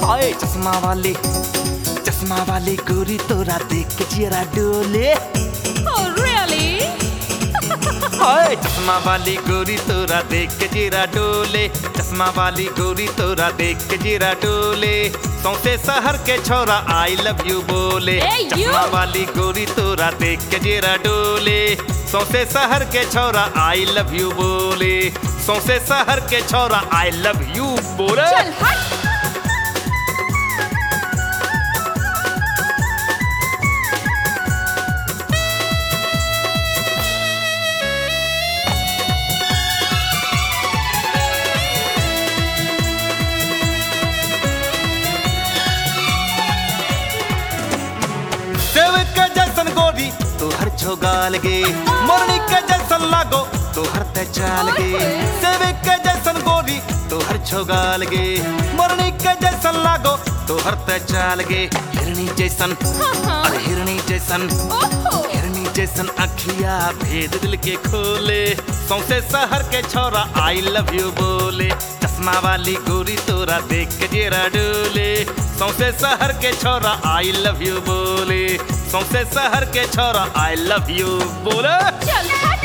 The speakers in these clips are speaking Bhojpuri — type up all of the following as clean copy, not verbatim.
हाय चश्मा वाली गोरी तोरा देख के जियरा डोले। Oh, really? हाय चश्मा वाली गोरी तोरा देख के जियरा डोले। चश्मा वाली गोरी तोरा देख के जियरा डोले। सौंसे शहर के छोरा आई लव यू बोले। Hey, you! चश्मा वाली गोरी तोरा देख के जियरा डोले। सौंसे शहर के छोरा आई लव यू बोले। सौंसे शहर के छोरा आई लव यू बोले। चल हट। सेव के जैसन गोरी तोहर छोगाल गे। मोरनी के जैसन लागो तोहर ते चाल गे। सेव के जैसन गोरी तोहर छोगाल गे। मोरनी के जैसन लागो तोहर ते चाल गे। हिरनी जैसन अरे हिरनी जैसन ओहो। हिरनी जैसन अखिया भेद दिल के खोले। सौंसे शहर के छोरा आई लव यू बोले। चश्मा वाली गोरी तोरा देख के जेरा डोले। सौंसे शहर के छोरा आई लव यू बोले। सौंसे शहर के छोरा आई लव यू बोले। चल हट।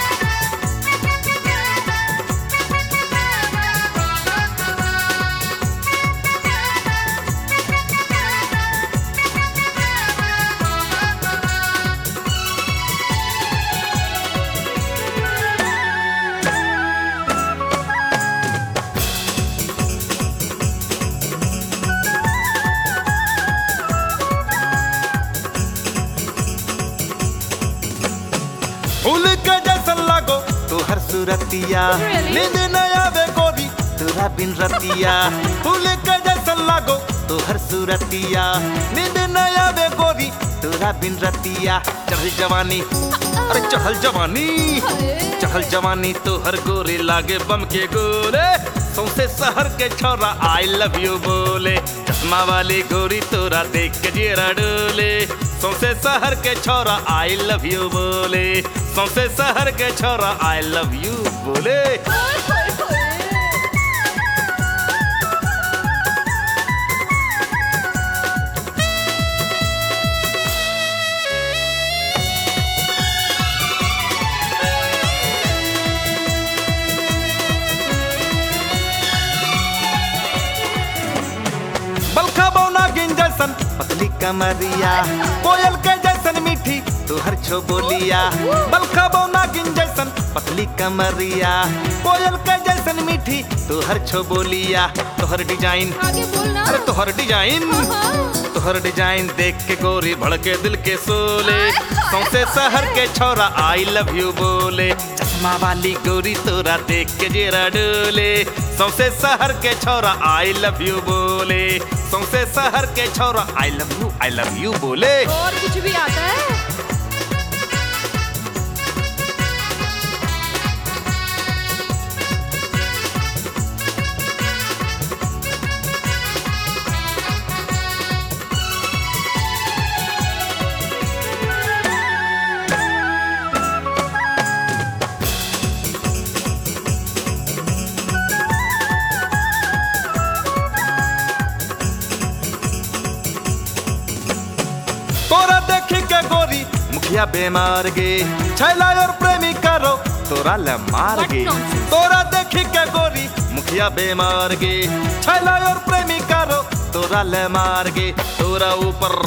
फूल के जैसन लागो तोहर सूरतिया। Really? नींद न आवे गोरी तोरा बिन रतिया। फूल के जैसन लागो तोहर सूरतिया। नींद न आवे गोरी तोरा बिन रतिया। चढ़ल जवानी अरे चढ़ल जवानी चढ़ल जवानी तोहर गोरी लागे बम के गोले। सौंसे शहर के छोरा आई लव यू बोले। चश्मा वाली गोरी तोरा देख के जेरा डोले। सौंसे शहर के छोरा आई लव यू बोले। सौंसे शहर के छोरा आई लव यू बोले। बलखा बौना गिन जैसन पतली कमरिया। कोयल के जैसन मीठी तोहर छो बोलिया। बलखा बौना गिन जैसन पतली कमरिया। कोयल के जैसन मीठी तोहर छो बोलिया। तोहर डिजाइन आगे बोलना। अरे तोहर डिजाइन हाँ। तोहर डिजाइन देख के गोरी भड़के दिल के सोले। सौंसे शहर के छोरा आई लव यू बोले। चश्मा वाली गोरी तोरा देख के जेरा डोले। सौंसे शहर के छोरा आई लव यू बोले। सौंसे शहर के छोरा आई लव यू बोले। और कुछ भी आता है? तोरा देखी के गोरी मुखिया बेमार गे। छैला और प्रेमी करो तोरा ले मार What गे। nonsense? तोरा देखी के गोरी मुखिया बेमार गे। छैला और प्रेमी करो तोरा ले मार गे। तोरा ऊपर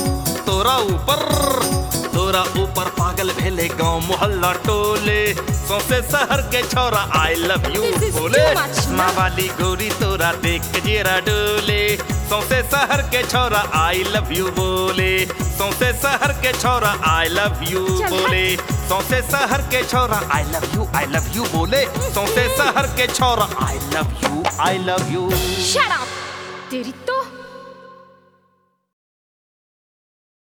तोरा ऊपर पागल भेले गांव मोहल्ला टोले। सौंसे शहर के छोरा I love you This is बोले। too much, चश्मा वाली गोरी तोरा देख के जेरा डोले। सौंसे शहर के छोरा आई लव यू बोले। सौंसे शहर के छोरा आई लव यू चल बोले। सौंसे शहर के छोरा आई लव यू बोले। सौंसे शहर के छोरा I love you Shut up! तेरी तो